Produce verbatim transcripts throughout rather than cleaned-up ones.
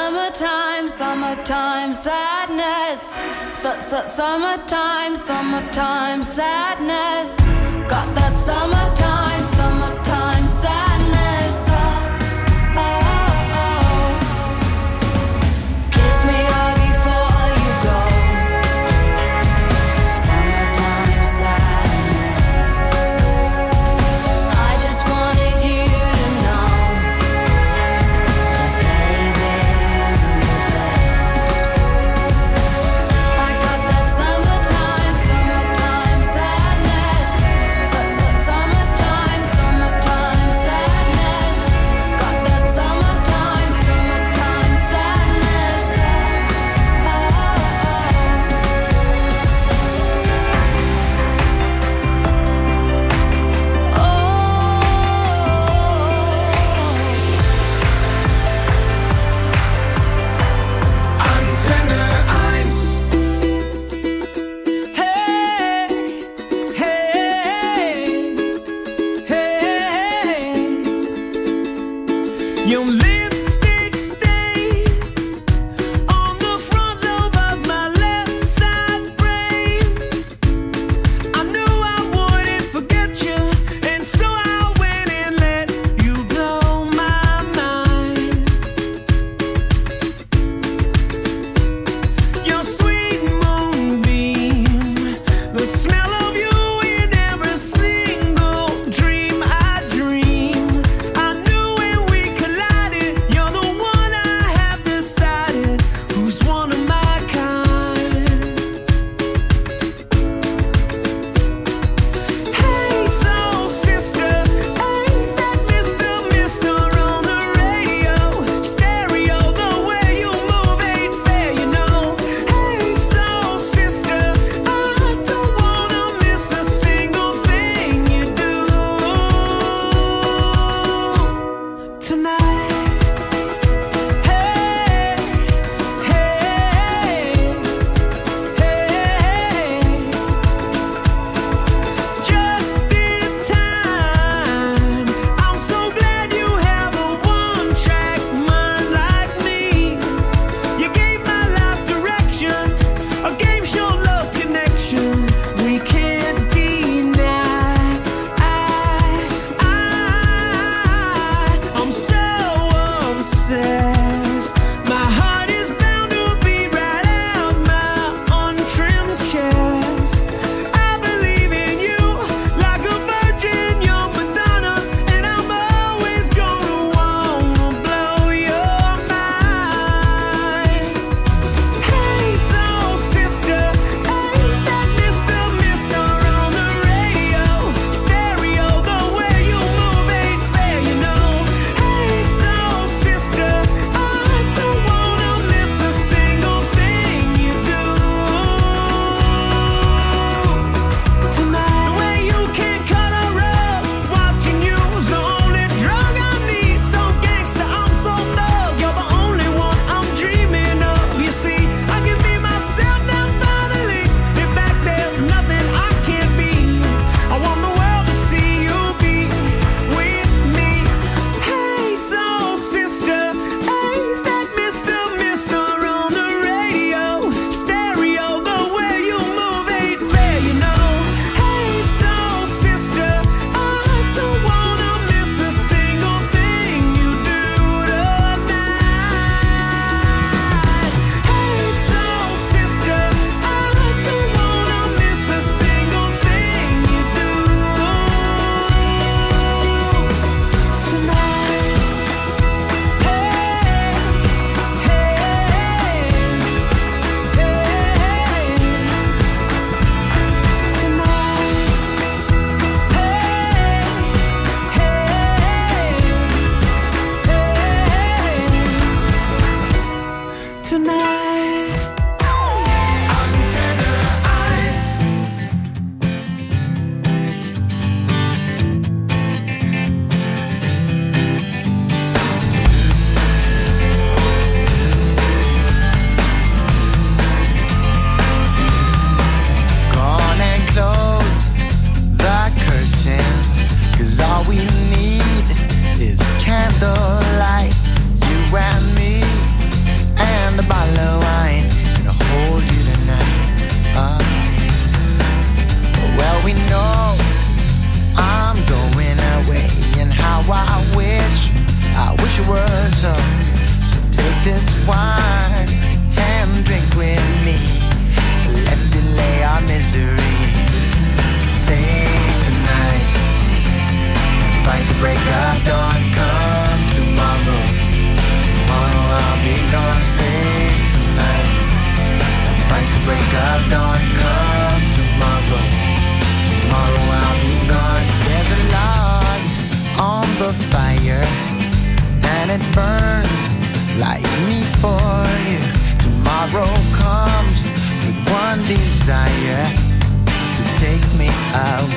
summertime, summertime sadness. Su- su- summertime, summertime sadness. Got that summertime, summertime sadness. Oh, oh, oh. Kiss me hard before you go. Summertime sadness. I just wanted you to know that, baby, you're the best. I got that summertime, summertime sadness. Su- su- summertime, summertime sadness. Got that summertime, summertime sadness. Oh, oh, oh. Antenne eins. Hey, hey, hey. Your lipstick stains on the front lobe of my left side brains. I knew I wouldn't forget you, and so I went and let you blow my mind. Your sweet moonbeam, the smell of you in every single dream I dream. I knew when we collided, you're the one I have decided who's one of my kind. Hey, soul sister, ain't that Mister Mister on the radio? Stereo, the way you move ain't fair, you know. Hey, soul sister, I don't wanna miss a single thing you do tonight. Hey, hey, hey. Just in time. I'm so glad you have a one-track mind like me. You gave my life direction, a game show love connection we can't deny. I, I, I'm so obsessed. My heart is bound to beat right out my untrimmed chest. I believe in you like a virgin, young Madonna, and I'm always gonna wanna blow your mind. Hey, soul sister, ain't that Mister Mister on the radio? Stereo, the way you move ain't fair, you know. Hey, soul sister, I don't wanna miss a single thing you do tonight. The way you can cut a rug, watching you's the only drug I need. So gangsta, I'm so thug, you're the only one I'm dreaming of. You see, I can be myself now finally. In fact, there's nothing I can't be. I want the world to see you be with me. Hey, soul sister, ain't that Mister Mister on the radio? Stereo, the way you move ain't fair, you know. Hey, soul sister, I don't wanna miss a single thing you do tonight. Hey, soul sister, I don't wanna miss a single thing you do tonight. Hey, hey, tonight. Tonight. Antenne eins. Gone and close the curtains, 'cause all we need is candlelight, you and me.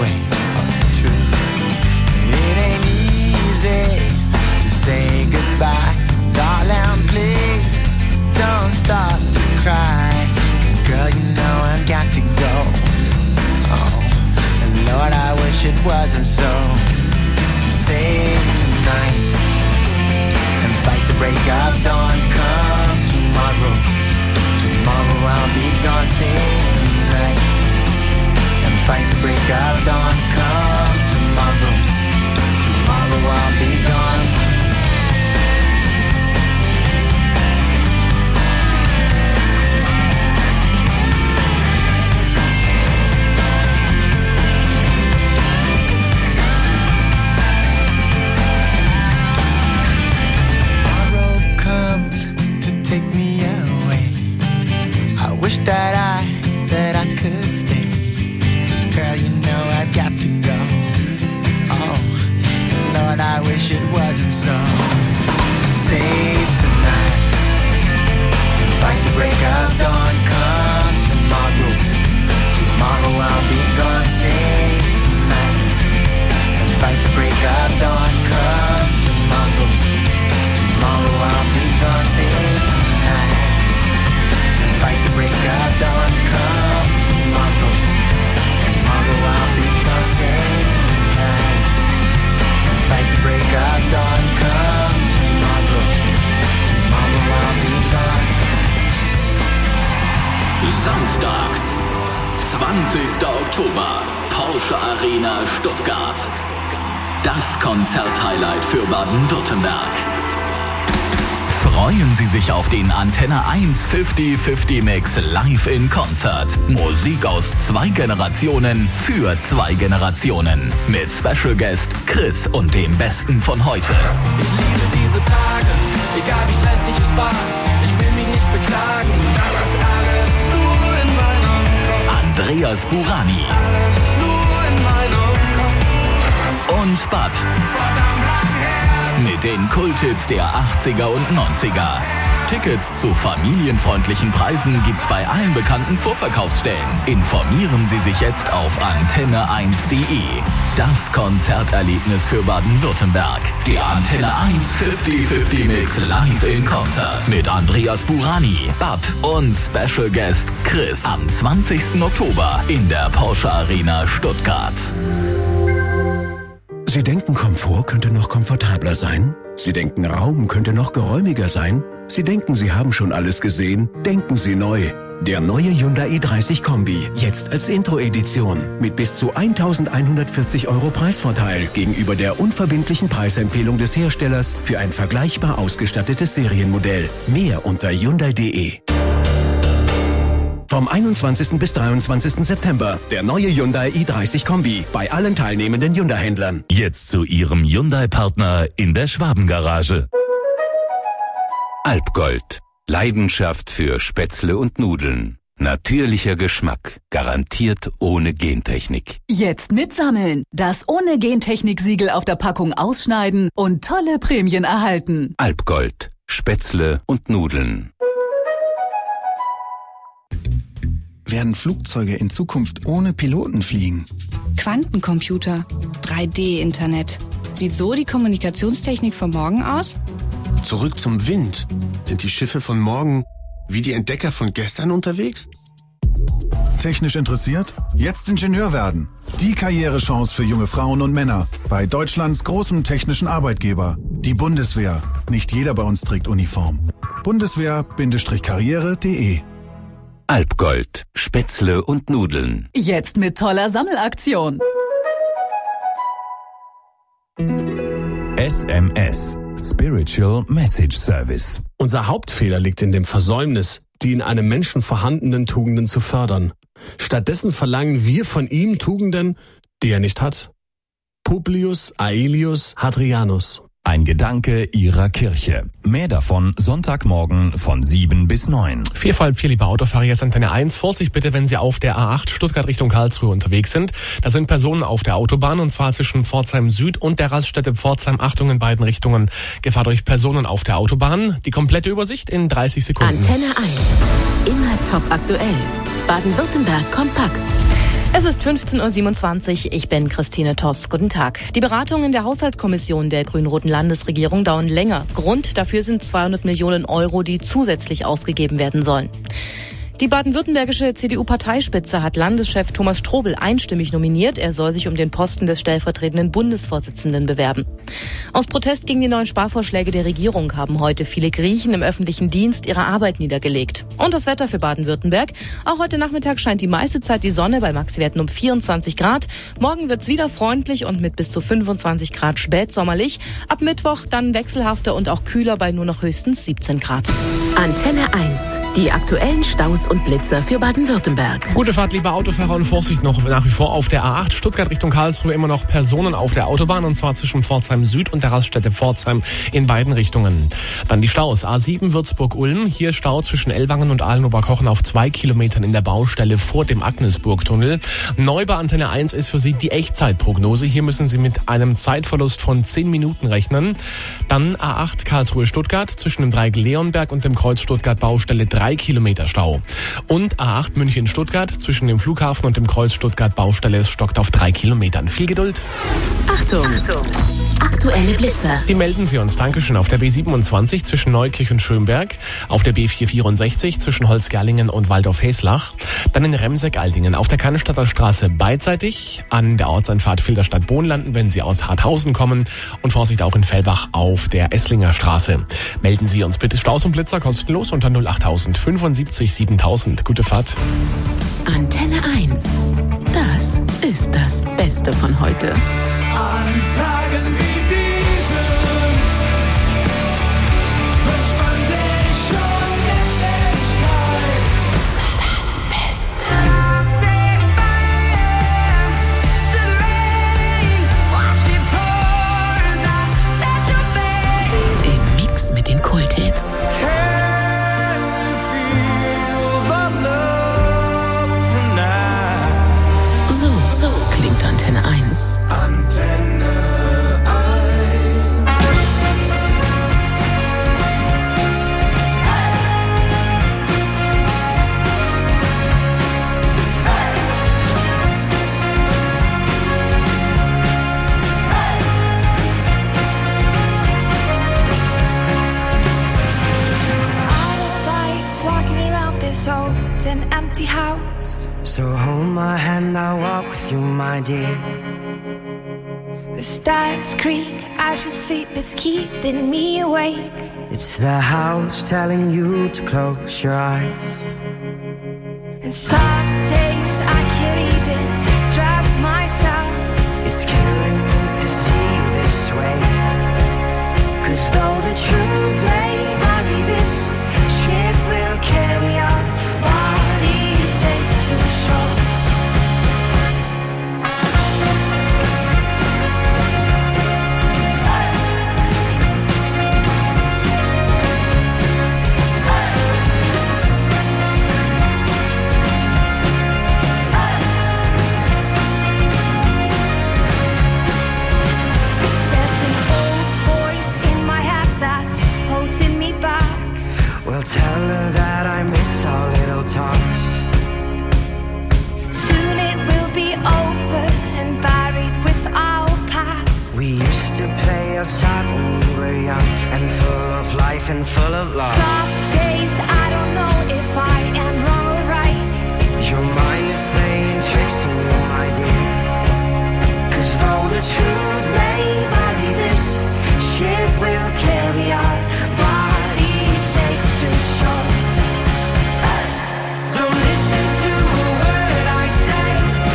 way. Oh, it's true. It ain't easy to say goodbye. Darling, please don't start to cry. 'Cause girl, you know I've got to go. Oh, and Lord, I wish it wasn't so. Save tonight and fight the break of dawn. Come tomorrow, tomorrow I'll be gone. Save tonight and fight the break of dawn. Come tomorrow, tomorrow I'll be gone. Take me away. I wish that I, that I could stay. Girl, you know I've got to go. Oh, and Lord, I wish it wasn't so. Save tonight and fight the break of dawn. Come tomorrow, tomorrow I'll be gone. Save tonight and fight the break of dawn. Come tomorrow, tomorrow I'll be gone. Save fight the break of dawn, come tomorrow. Tomorrow I'll be gone, save tonight. And fight the break of dawn, come tomorrow. Tomorrow I'll be gone. Samstag, zwanzigster Oktober, Porsche Arena Stuttgart. Das Konzerthighlight für Baden-Württemberg. Freuen Sie sich auf den Antenne eins fünfzig fünfzig Mix live in Konzert. Musik aus zwei Generationen für zwei Generationen. Mit Special Guest Chris und dem Besten von heute. Ich liebe diese Tage, egal wie stressig es war. Ich will mich nicht beklagen. Das ist alles nur in meinem Kopf. Andreas Burani. Alles nur in meinem Kopf. Und Bab. Mit den Kulthits der achtziger und neunziger. Tickets zu familienfreundlichen Preisen gibt's bei allen bekannten Vorverkaufsstellen. Informieren Sie sich jetzt auf antenne eins punkt de. Das Konzerterlebnis für Baden-Württemberg. Der Antenne eins fünfzig fünfzig Mix live in Konzert mit Andreas Burani, Bab und Special Guest Chris am zwanzigsten Oktober in der Porsche Arena Stuttgart. Sie denken, Komfort könnte noch komfortabler sein? Sie denken, Raum könnte noch geräumiger sein? Sie denken, Sie haben schon alles gesehen? Denken Sie neu. Der neue Hyundai i dreißig Kombi, jetzt als Intro-Edition. Mit bis zu eintausendeinhundertvierzig Euro Preisvorteil gegenüber der unverbindlichen Preisempfehlung des Herstellers für ein vergleichbar ausgestattetes Serienmodell. Mehr unter hyundai punkt de. Vom einundzwanzigsten bis dreiundzwanzigsten September der neue Hyundai i dreißig Kombi bei allen teilnehmenden Hyundai-Händlern. Jetzt zu Ihrem Hyundai-Partner in der Schwabengarage. Alpgold. Leidenschaft für Spätzle und Nudeln. Natürlicher Geschmack. Garantiert ohne Gentechnik. Jetzt mitsammeln. Das ohne Gentechnik-Siegel auf der Packung ausschneiden und tolle Prämien erhalten. Alpgold. Spätzle und Nudeln. Werden Flugzeuge in Zukunft ohne Piloten fliegen? Quantencomputer, drei D-Internet. Sieht so die Kommunikationstechnik von morgen aus? Zurück zum Wind. Sind die Schiffe von morgen wie die Entdecker von gestern unterwegs? Technisch interessiert? Jetzt Ingenieur werden. Die Karrierechance für junge Frauen und Männer bei Deutschlands großem technischen Arbeitgeber. Die Bundeswehr. Nicht jeder bei uns trägt Uniform. Bundeswehr Karriere punkt de. Alpgold. Spätzle und Nudeln. Jetzt mit toller Sammelaktion. S M S. Spiritual Message Service. Unser Hauptfehler liegt in dem Versäumnis, die in einem Menschen vorhandenen Tugenden zu fördern. Stattdessen verlangen wir von ihm Tugenden, die er nicht hat. Publius Aelius Hadrianus. Ein Gedanke Ihrer Kirche. Mehr davon Sonntagmorgen von sieben bis neun. vier vor halb vier, liebe Autofahrer, hier ist Antenne eins. Vorsicht bitte, wenn Sie auf der A acht Stuttgart Richtung Karlsruhe unterwegs sind. Da sind Personen auf der Autobahn, und zwar zwischen Pforzheim Süd und der Raststätte Pforzheim. Achtung, in beiden Richtungen. Gefahr durch Personen auf der Autobahn. Die komplette Übersicht in dreißig Sekunden. Antenne eins. Immer top aktuell. Baden-Württemberg kompakt. Es ist fünfzehn Uhr siebenundzwanzig, ich bin Christine Toss. Guten Tag. Die Beratungen der Haushaltskommission der grün-roten Landesregierung dauern länger. Grund dafür sind zweihundert Millionen Euro, die zusätzlich ausgegeben werden sollen. Die baden-württembergische C D U-Parteispitze hat Landeschef Thomas Strobel einstimmig nominiert. Er soll sich um den Posten des stellvertretenden Bundesvorsitzenden bewerben. Aus Protest gegen die neuen Sparvorschläge der Regierung haben heute viele Griechen im öffentlichen Dienst ihre Arbeit niedergelegt. Und das Wetter für Baden-Württemberg. Auch heute Nachmittag scheint die meiste Zeit die Sonne bei Maxwerten um vierundzwanzig Grad. Morgen wird's wieder freundlich und mit bis zu fünfundzwanzig Grad spätsommerlich. Ab Mittwoch dann wechselhafter und auch kühler bei nur noch höchstens siebzehn Grad. Antenne eins. Die aktuellen Staus und Blitzer für Baden-Württemberg. Gute Fahrt, liebe Autofahrer, und Vorsicht noch nach wie vor auf der A acht Stuttgart Richtung Karlsruhe. Immer noch Personen auf der Autobahn, und zwar zwischen Pforzheim Süd und der Raststätte Pforzheim in beiden Richtungen. Dann die Staus. A sieben Würzburg-Ulm. Hier Stau zwischen Ellwangen und Ahlen-Oberkochen auf zwei Kilometern in der Baustelle vor dem Agnesburg-Tunnel. Neu bei Antenne eins ist für Sie die Echtzeitprognose. Hier müssen Sie mit einem Zeitverlust von zehn Minuten rechnen. Dann A acht Karlsruhe-Stuttgart zwischen dem Dreieck Leonberg und dem Kreuz Stuttgart-Baustelle drei Kilometer Stau. Und A acht München-Stuttgart zwischen dem Flughafen und dem Kreuz Stuttgart-Baustelle. Es stockt auf drei Kilometern. Viel Geduld. Achtung! Achtung. Aktuelle Blitzer. Die melden Sie uns. Dankeschön. Auf der B siebenundzwanzig zwischen Neukirch und Schönberg. Auf der B vierhundertvierundsechzig zwischen Holzgerlingen und Waldorf-Heslach. Dann in Remseck-Aldingen. Auf der Cannstatter Straße beidseitig. An der Ortseinfahrt Filderstadt-Bohn landen, wenn Sie aus Harthausen kommen. Und Vorsicht auch in Fellbach auf der Esslinger Straße. Melden Sie uns bitte. Staus und Blitzer kostenlos unter null acht null null fünfundsiebzig siebentausend. Gute Fahrt. Antenne eins. Das ist das Beste von heute. An Tagen wie diesen wünscht man sich schon Ewigkeit. Das Beste. Say fire to the rain. Watch the pores out, touch your face. Im Mix mit den Kulthits. Can you feel the love tonight? So, so klingt Antenne eins. Antenne old and empty house. So hold my hand, I'll walk with you, my dear. The stars creak as you sleep, it's keeping me awake. It's the house telling you to close your eyes. And some days I can't even trust myself. It's killing me to see you this way. 'Cause though the truth may vary, this ship will carry our bodies safe to shore. Well, tell her that I miss our little talks. Soon it will be over and buried with our past. We used to play outside when we were young and full of life and full of love. Some days I don't know if I am wrong or right. Your mind is playing tricks on you, my dear. 'Cause though the truth may vary, this ship will carry our bodies safe to shore. Don't listen to a word I say.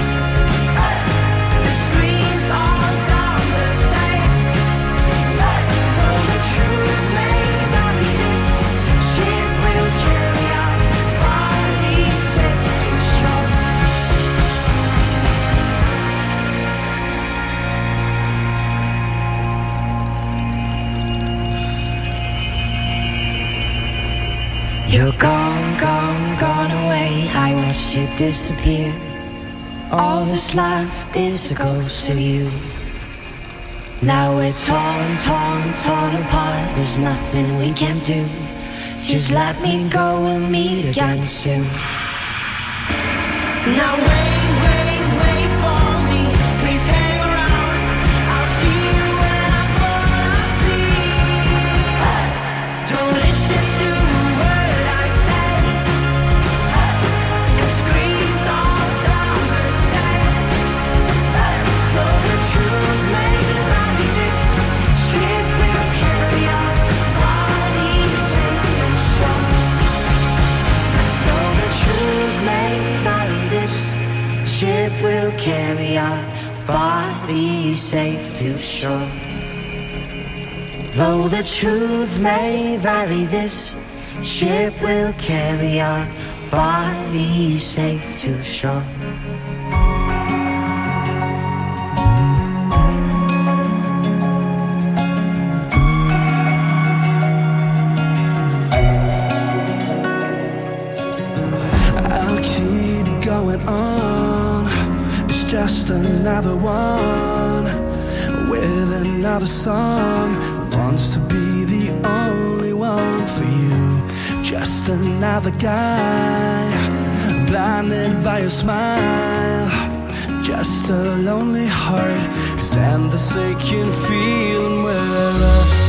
The screams all sound the same. Though the truth may vary, this ship will carry our bodies safe to shore. You're gone, gone, gone away. I watched you disappear. All that's left is a ghost of you. Now we're torn, torn, torn apart. There's nothing we can do. Just let me go, we'll meet again soon. Now wait, wait, wait. will carry our bodies safe to shore. Though the truth may vary, this ship will carry our bodies safe to shore. I'll keep going on. It's just another one with another song. Wants to be the only one for you. Just another guy, blinded by your smile. Just a lonely heart, 'cause I'm the second feeling well.